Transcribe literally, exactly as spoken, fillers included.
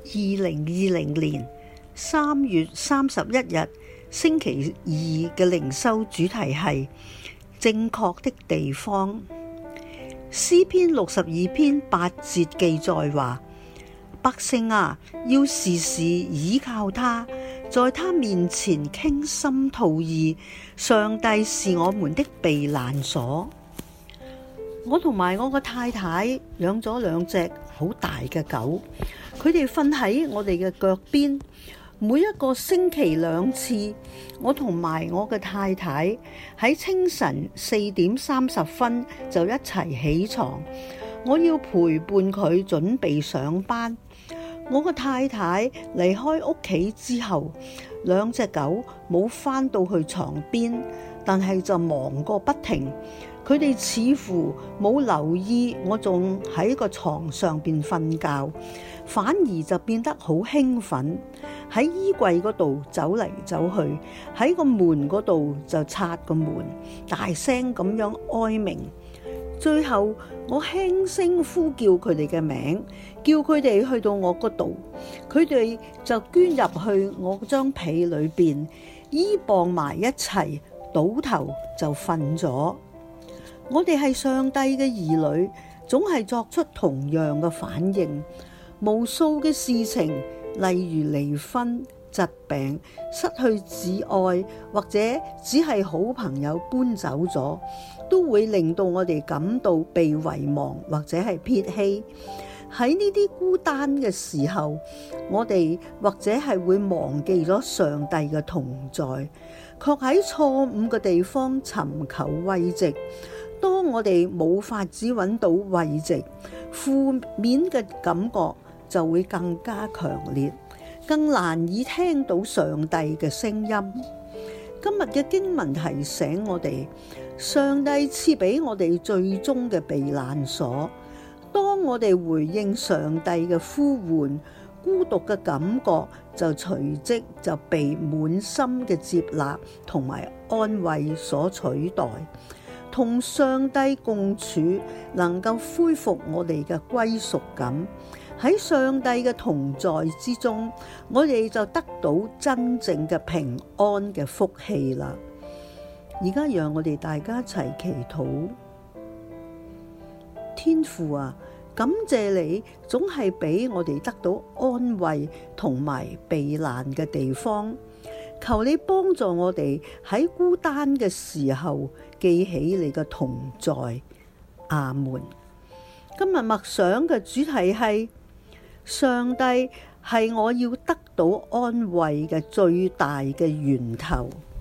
二零二零年三月三十一日星期二嘅靈修主題係正確的地方。詩篇六十二篇八節記載話：百姓啊，要時時倚靠他，在他面前傾心吐意。上帝是我們的避難所。我同埋我個太太養咗兩隻好大嘅狗，佢哋瞓喺我哋嘅腳邊。每一個星期兩次，我同埋我嘅太太喺清晨四點三十分就一齊起床。我要陪伴佢準備上班。我個太太離開屋企之後，兩隻狗冇返到去床邊，但係就忙個不停。佢哋似乎冇留意我仲喺個床上邊瞓覺，反而就變得好興奮，喺衣櫃嗰度走嚟走去，喺個門嗰度就擦個門，大聲咁樣哀鳴。最後我輕聲呼叫佢哋嘅名，叫佢哋去到我嗰度，佢哋就捐入去我張被裏邊，依傍埋一齊，倒頭就瞓咗。我哋係上帝嘅兒女，總係作出同樣嘅反應。無數嘅事情，例如離婚、疾病、失去摯愛，或者只係好朋友搬走咗，都會令到我哋感到被遺忘或者係撇棄。喺呢啲孤單嘅時候，我哋或者係會忘記咗上帝嘅同在，卻喺錯誤嘅地方尋求慰藉。當我哋冇法子揾到慰藉，負面嘅感覺就會更加強烈，更難以聽到上帝嘅聲音。今日嘅經文提醒我哋，上帝賜俾我哋最終嘅避難所。當我哋回應上帝嘅呼喚，孤獨嘅感覺就隨即就被滿心嘅接納同埋安慰所取代。同上帝共處，能夠恢復我哋嘅歸屬感。喺上帝嘅同在之中，我哋就得到真正嘅平安嘅福氣啦。而家讓我哋大家一齊祈禱。天父啊，感謝你總係俾我哋得到安慰同埋避難嘅地方。求你幫助我哋喺孤單嘅時候記起你嘅同在。阿門。今日默想嘅主題係上帝係我要得到安慰嘅最大嘅源頭。